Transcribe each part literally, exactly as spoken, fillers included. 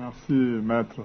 Merci, maître.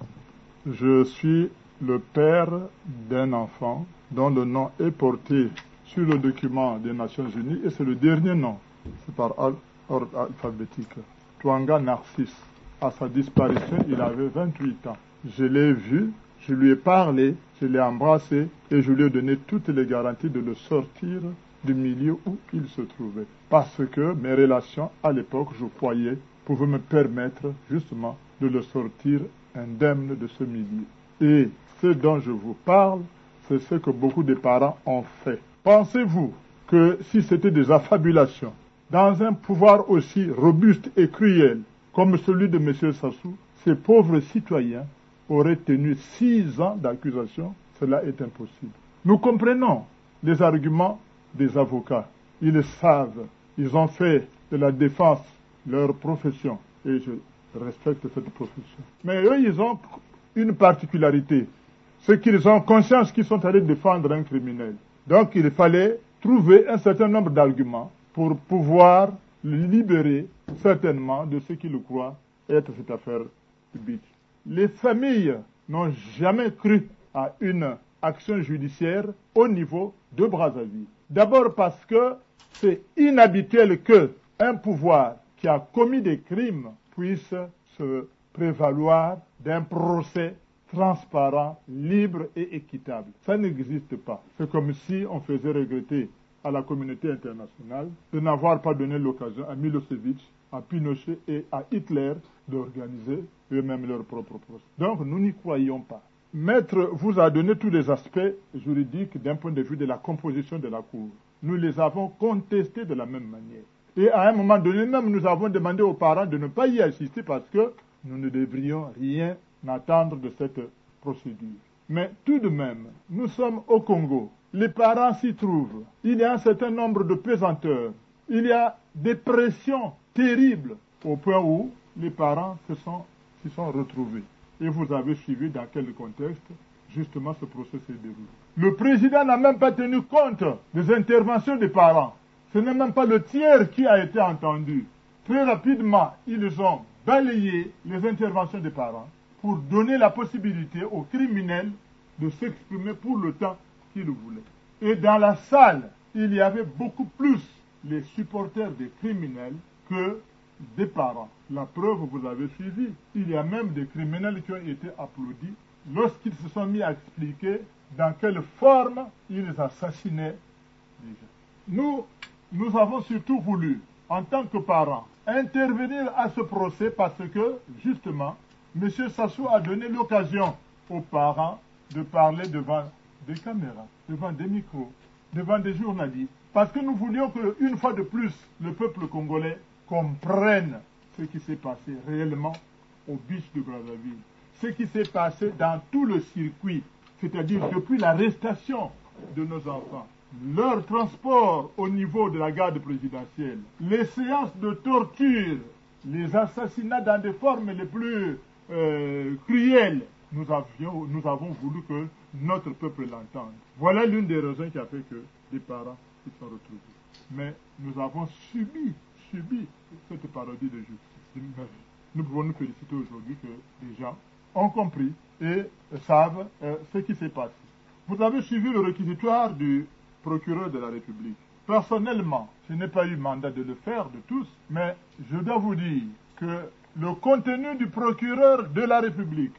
Je suis le père d'un enfant dont le nom est porté sur le document des Nations Unies et c'est le dernier nom. C'est par ordre alphabétique. Twanga Narcisse. À sa disparition, il avait vingt-huit ans. Je l'ai vu, je lui ai parlé, je l'ai embrassé et je lui ai donné toutes les garanties de le sortir du milieu où il se trouvait. Parce que mes relations à l'époque, je croyais, pouvaient me permettre justement de le sortir indemne de ce milieu. Et ce dont je vous parle, c'est ce que beaucoup de parents ont fait. Pensez-vous que si c'était des affabulations, dans un pouvoir aussi robuste et cruel comme celui de M. Sassou, ces pauvres citoyens auraient tenu six ans d'accusation? Cela est impossible. Nous comprenons les arguments des avocats. Ils savent, ils ont fait de la défense leur profession. Et je respecte cette profession. Mais eux, ils ont une particularité. C'est qu'ils ont conscience qu'ils sont allés défendre un criminel. Donc il fallait trouver un certain nombre d'arguments pour pouvoir le libérer certainement de ce qu'ils croient être cette affaire publique. Les familles n'ont jamais cru à une action judiciaire au niveau de Brazzaville. D'abord parce que c'est inhabituel qu'un pouvoir qui a commis des crimes puisse se prévaloir d'un procès transparent, libre et équitable. Ça n'existe pas. C'est comme si on faisait regretter à la communauté internationale de n'avoir pas donné l'occasion à Milosevic, à Pinochet et à Hitler d'organiser eux-mêmes leur propre procès. Donc nous n'y croyons pas. Maître vous a donné tous les aspects juridiques d'un point de vue de la composition de la Cour. Nous les avons contestés de la même manière. Et à un moment donné même, nous avons demandé aux parents de ne pas y assister parce que nous ne devrions rien attendre de cette procédure. Mais tout de même, nous sommes au Congo. Les parents s'y trouvent. Il y a un certain nombre de pesanteurs. Il y a des pressions terribles au point où les parents se sont, s'y sont retrouvés. Et vous avez suivi dans quel contexte justement ce procès s'est déroulé. Le président n'a même pas tenu compte des interventions des parents. Ce n'est même pas le tiers qui a été entendu. Très rapidement, ils ont balayé les interventions des parents pour donner la possibilité aux criminels de s'exprimer pour le temps qu'ils voulaient. Et dans la salle, il y avait beaucoup plus les supporters des criminels que des parents. La preuve, vous avez suivi. Il y a même des criminels qui ont été applaudis lorsqu'ils se sont mis à expliquer dans quelle forme ils assassinaient les gens. Nous, nous avons surtout voulu, en tant que parents, intervenir à ce procès parce que, justement, M. Sassou a donné l'occasion aux parents de parler devant des caméras, devant des micros, devant des journalistes. Parce que nous voulions qu'une fois de plus, le peuple congolais comprenne ce qui s'est passé réellement au beach de Brazzaville. Ce qui s'est passé dans tout le circuit, c'est-à-dire depuis l'arrestation de nos enfants, leur transport au niveau de la garde présidentielle, les séances de torture, les assassinats dans des formes les plus euh, cruelles, nous, avions, nous avons voulu que notre peuple l'entende. Voilà l'une des raisons qui a fait que des parents se sont retrouvés. Mais nous avons subi, subi cette parodie de justice. Nous pouvons nous féliciter aujourd'hui que les gens ont compris et savent euh, ce qui s'est passé. Vous avez suivi le réquisitoire du procureur de la République. Personnellement, je n'ai pas eu mandat de le faire de tous, mais je dois vous dire que le contenu du procureur de la République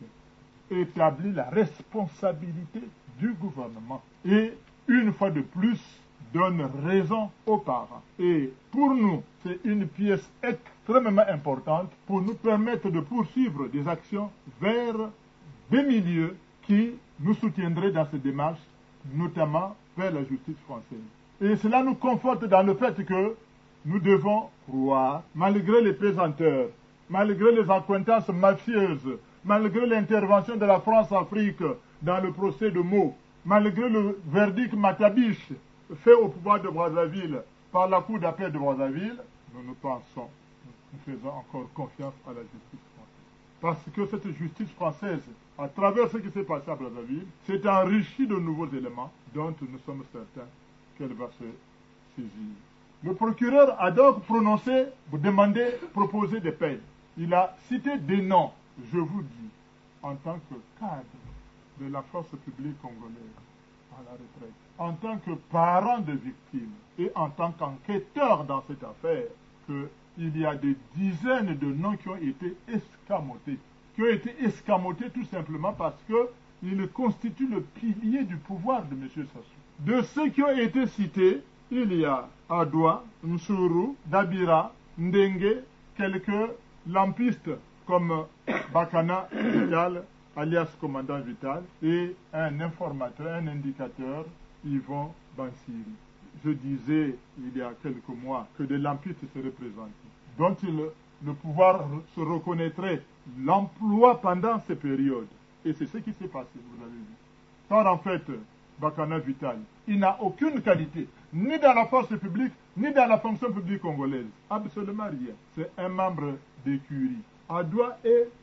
établit la responsabilité du gouvernement et, une fois de plus, donne raison aux parents. Et pour nous, c'est une pièce extrêmement importante pour nous permettre de poursuivre des actions vers des milieux qui nous soutiendraient dans ces démarches, notamment vers la justice française. Et cela nous conforte dans le fait que nous devons croire, malgré les pesanteurs, malgré les accointances mafieuses, malgré l'intervention de la France-Afrique dans le procès de Meaux, malgré le verdict Matabiche fait au pouvoir de Brazzaville par la Cour d'appel de Brazzaville, nous nous pensons, nous faisons encore confiance à la justice française. Parce que cette justice française, à travers ce qui s'est passé à Brazzaville, s'est enrichie de nouveaux éléments dont nous sommes certains qu'elle va se saisir. Le procureur a donc prononcé, demandé, proposé des peines. Il a cité des noms. je vous dis, en tant que cadre de la force publique congolaise à la retraite, en tant que parent de victimes et en tant qu'enquêteur dans cette affaire, qu'il y a des dizaines de noms qui ont été escamotés, qui ont été escamotés tout simplement parce qu'ils constituent le pilier du pouvoir de M. Sassou. De ceux qui ont été cités, il y a Adoua, Nsuru, Dabira, Ndenge, quelques lampistes comme Bakana Vital, alias commandant Vital, et un informateur, un indicateur, Yvon Bansiri. Je disais il y a quelques mois que des lampistes seraient présentés, dont il, le pouvoir se reconnaîtrait l'emploi pendant ces périodes. Et c'est ce qui s'est passé, vous avez vu. Car en fait, Bakana Vital, il n'a aucune qualité, ni dans la force publique, ni dans la fonction publique congolaise. Absolument rien. C'est un membre d'écurie. Adoua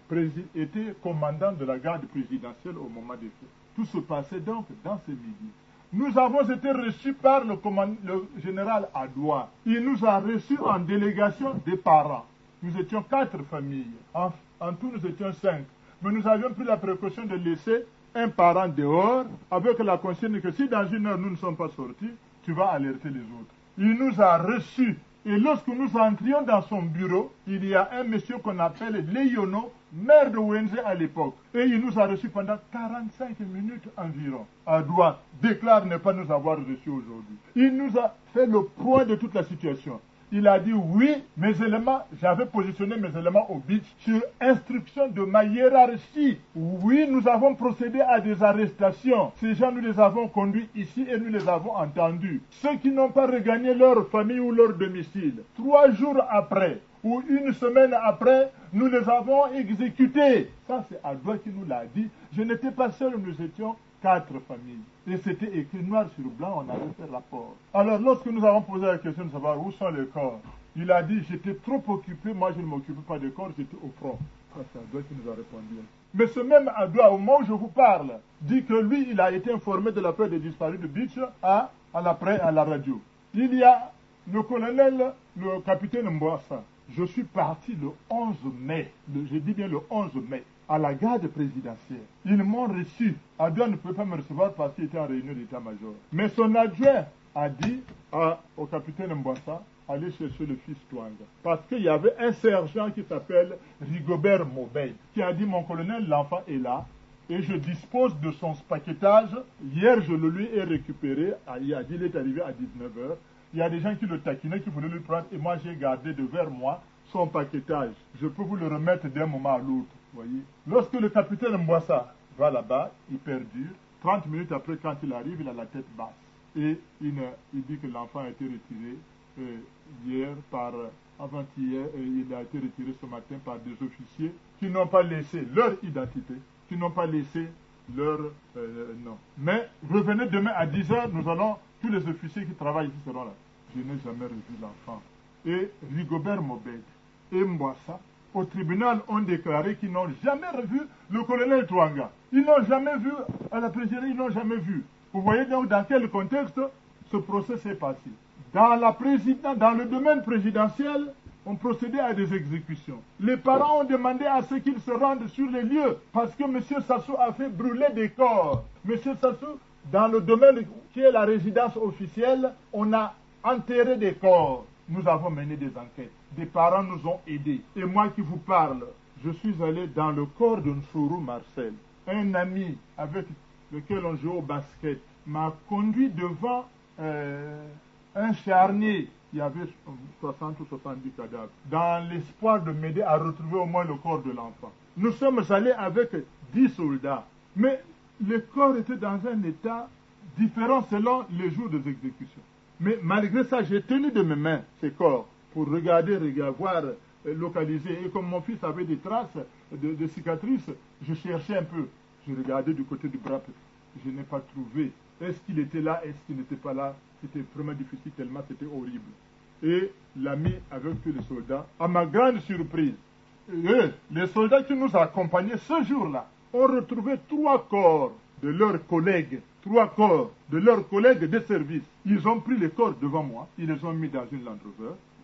était commandant de la garde présidentielle au moment des faits. Tout se passait donc dans ces milieux. Nous avons été reçus par le, command... le général Adoua. Il nous a reçus en délégation des parents. Nous étions quatre familles. En, en tout, nous étions cinq. Mais nous avions pris la précaution de laisser un parent dehors avec la consigne que si dans une heure nous ne sommes pas sortis, tu vas alerter les autres. Il nous a reçus. Et lorsque nous entrions dans son bureau, il y a un monsieur qu'on appelle Léono, maire de Wenze à l'époque. Et il nous a reçus pendant quarante-cinq minutes environ. Adoua déclare ne pas nous avoir reçus aujourd'hui. Il nous a fait le point de toute la situation. Il a dit oui, mes éléments, j'avais positionné mes éléments au beach sur instruction de ma hiérarchie. Oui, nous avons procédé à des arrestations. Ces gens, nous les avons conduits ici et nous les avons entendus. Ceux qui n'ont pas regagné leur famille ou leur domicile, trois jours après ou une semaine après, nous les avons exécutés. Ça, c'est Adoua qui nous l'a dit. Je n'étais pas seul, nous étions quatre familles. Et c'était écrit noir sur blanc, on avait fait rapport. Alors, lorsque nous avons posé la question de savoir où sont les corps, il a dit, j'étais trop occupé, moi je ne m'occupais pas des corps, j'étais au front. Ça, c'est Adoua qui nous a répondu. Mais ce même Adoua, au moment où je vous parle, dit que lui, il a été informé de l'affaire des disparus de Beach à, à l'après, à la radio. Il y a le colonel, le capitaine Mbouassa. Je suis parti le onze mai, le, je dis bien le onze mai, à la garde présidentielle. Ils m'ont reçu. Adoua ne pouvait pas me recevoir parce qu'il était en réunion d'état-major. Mais son adjoint a dit à, au capitaine Mbouassa, allez chercher le fils Twanga. Parce qu'il y avait un sergent qui s'appelle Rigobert Mobey, qui a dit, mon colonel, l'enfant est là, et je dispose de son paquetage. Hier, je le lui ai récupéré, il a dit, il est arrivé à dix-neuf heures. Il y a des gens qui le taquinaient, qui voulaient le prendre, et moi j'ai gardé devers moi son paquetage. Je peux vous le remettre d'un moment à l'autre, voyez. Lorsque le capitaine Mbouassa va là-bas, il perdure. trente minutes après, quand il arrive, il a la tête basse. Et il, il dit que l'enfant a été retiré euh, hier par, avant-hier, euh, il a été retiré ce matin par des officiers qui n'ont pas laissé leur identité, qui n'ont pas laissé leur euh, nom. Mais revenez demain à dix heures, nous allons, tous les officiers qui travaillent ici seront là. Je n'ai jamais revu l'enfant. Et Rigobert Mobed et Mbouassa, au tribunal, ont déclaré qu'ils n'ont jamais revu le colonel Twanga. Ils n'ont jamais vu, à la présidence, ils n'ont jamais vu. Vous voyez donc dans quel contexte ce procès s'est passé. Dans, la président, dans le domaine présidentiel, on procédait à des exécutions. Les parents ont demandé à ce qu'ils se rendent sur les lieux parce que M. Sassou a fait brûler des corps. M. Sassou, dans le domaine qui est la résidence officielle, on a enterré des corps. Nous avons mené des enquêtes. Des parents nous ont aidés. Et moi qui vous parle, je suis allé dans le corps de Nsuru Marcel. Un ami avec lequel on joue au basket m'a conduit devant euh, un charnier. Il y avait soixante ou soixante-dix cadavres. Dans l'espoir de m'aider à retrouver au moins le corps de l'enfant. Nous sommes allés avec dix soldats. Mais les corps étaient dans un état différent selon les jours des exécutions. Mais malgré ça, j'ai tenu de mes mains ces corps pour regarder, regarder, voir, localiser. Et comme mon fils avait des traces de, de cicatrices, je cherchais un peu. Je regardais du côté du bras. Je n'ai pas trouvé. Est-ce qu'il était là? Est-ce qu'il n'était pas là? C'était vraiment difficile, tellement c'était horrible. Et l'ami avec tous les soldats, à ma grande surprise, eux, les soldats qui nous accompagnaient ce jour-là, ont retrouvé trois corps de leurs collègues, trois corps de leurs collègues de service. Ils ont pris les corps devant moi, ils les ont mis dans une Land Rover,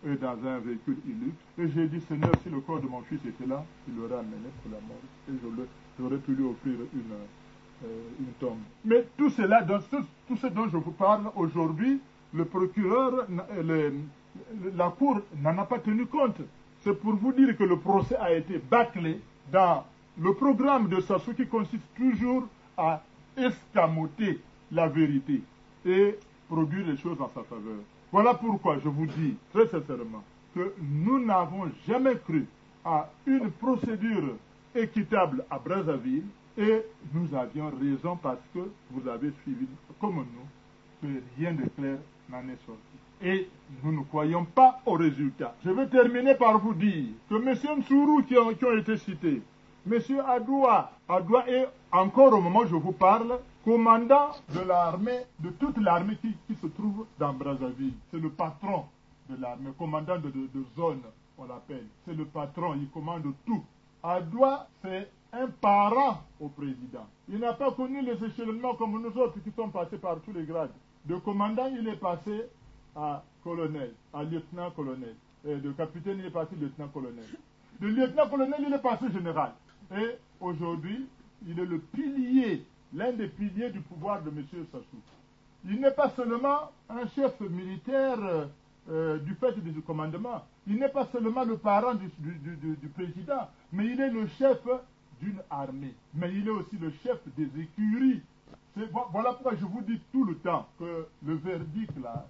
et dans un véhicule illustre. Et j'ai dit, Seigneur, si le corps de mon fils était là, il l'aurait amené pour la mort. Et j'aurais pu lui offrir une, euh, une tombe. Mais tout cela, dans ce, tout ce dont je vous parle aujourd'hui, le procureur, le, la cour n'en a pas tenu compte. C'est pour vous dire que le procès a été bâclé dans le programme de Sassou qui consiste toujours à escamoter la vérité et produire les choses en sa faveur. Voilà pourquoi je vous dis très sincèrement que nous n'avons jamais cru à une procédure équitable à Brazzaville et nous avions raison parce que vous avez suivi comme nous que rien de clair n'en est sorti. Et nous ne croyons pas au résultat. Je vais terminer par vous dire que M. Nsourou qui ont, qui ont été cités, M. Adoua, Adoua est encore au moment où je vous parle, commandant de l'armée, de toute l'armée qui, qui se trouve dans Brazzaville. C'est le patron de l'armée, commandant de, de, de zone, on l'appelle. C'est le patron, il commande tout. Adoua, c'est un parent au président. Il n'a pas connu les échelonnements comme nous autres qui sont passés par tous les grades. De commandant, il est passé à colonel, à lieutenant-colonel. Et de capitaine, il est passé lieutenant-colonel. De lieutenant-colonel, il est passé général. Et aujourd'hui, il est le pilier, l'un des piliers du pouvoir de M. Sassou. Il n'est pas seulement un chef militaire euh, euh, du fait du commandement. Il n'est pas seulement le parent du, du, du, du président, mais il est le chef d'une armée. Mais il est aussi le chef des écuries. Voilà pourquoi je vous dis tout le temps que le verdict là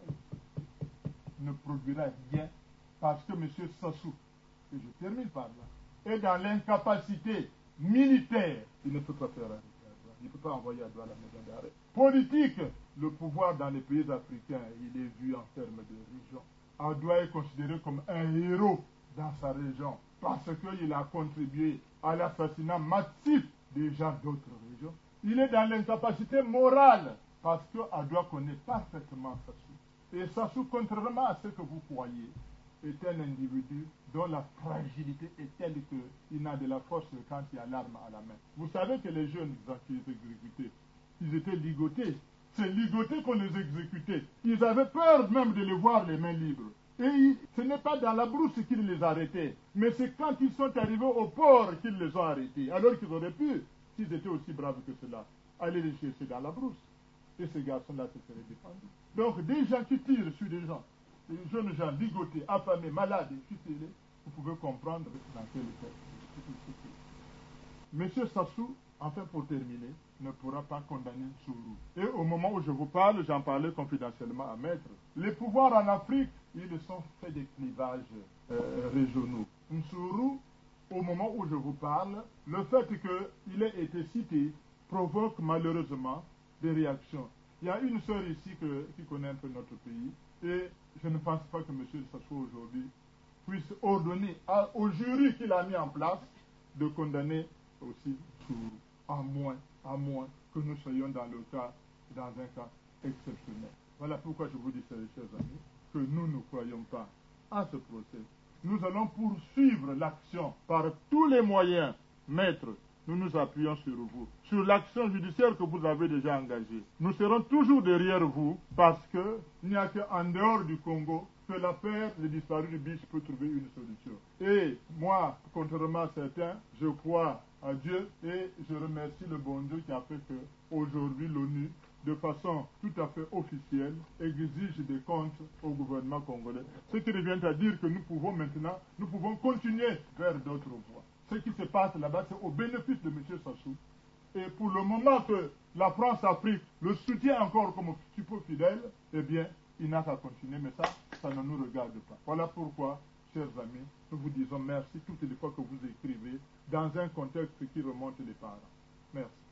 ne produira rien parce que M. Sassou, et je termine par là, est dans l'incapacité militaire. Il ne peut pas faire arrêter Adoua. Il ne peut pas envoyer Adoua à la maison d'arrêt. Politique, le pouvoir dans les pays africains, il est vu en termes de région. Adoua est considéré comme un héros dans sa région parce qu'il a contribué à l'assassinat massif des gens d'autres régions. Il est dans l'incapacité morale parce que Adoua connaît parfaitement Sassou. Et Sassou, contrairement à ce que vous croyez, est un individu dont la fragilité est telle qu'il n'a de la force que quand il y a l'arme à la main. Vous savez que les jeunes qui étaient exécutés, ils étaient ligotés. C'est ligotés qu'on les exécutait. Ils avaient peur même de les voir les mains libres. Et ils, ce n'est pas dans la brousse qu'ils les arrêtaient, mais c'est quand ils sont arrivés au port qu'ils les ont arrêtés. Alors qu'ils auraient pu, s'ils étaient aussi braves que cela, aller les chercher dans la brousse. Et ces garçons-là se seraient défendus. Donc des gens qui tirent sur des gens, des jeunes gens ligotés, affamés, malades, fusilés, vous pouvez comprendre dans quel état ils se trouvent. Monsieur Sassou, enfin pour terminer, ne pourra pas condamner Nsourou. Et au moment où je vous parle, j'en parlais confidentiellement à Maître. Les pouvoirs en Afrique, ils sont faits des clivages euh, régionaux. Nsourou, au moment où je vous parle, le fait qu'il ait été cité provoque malheureusement des réactions. Il y a une sœur ici que, qui connaît un peu notre pays, et je ne pense pas que M. Sassou aujourd'hui puisse ordonner à, au jury qu'il a mis en place de condamner aussi Nsourou, à moins, à moins que nous soyons dans le cas, dans un cas exceptionnel. Voilà pourquoi je vous dis, chers amis, que nous ne croyons pas à ce procès. Nous allons poursuivre l'action par tous les moyens, maître. Nous nous appuyons sur vous, sur l'action judiciaire que vous avez déjà engagée. Nous serons toujours derrière vous parce qu'il n'y a qu'en dehors du Congo que l'affaire des disparus du Biche peut trouver une solution. Et moi, contrairement à certains, je crois à Dieu et je remercie le bon Dieu qui a fait qu'aujourd'hui l'ONU, de façon tout à fait officielle, exige des comptes au gouvernement congolais. Ce qui revient à dire que nous pouvons maintenant, nous pouvons continuer vers d'autres voies. Ce qui se passe là-bas, c'est au bénéfice de M. Sassou. Et pour le moment que la France-Afrique le soutient encore comme support fidèle, eh bien, il n'a qu'à continuer, mais ça, ça ne nous regarde pas. Voilà pourquoi, chers amis, nous vous disons merci toutes les fois que vous écrivez dans un contexte qui remonte les parents. Merci.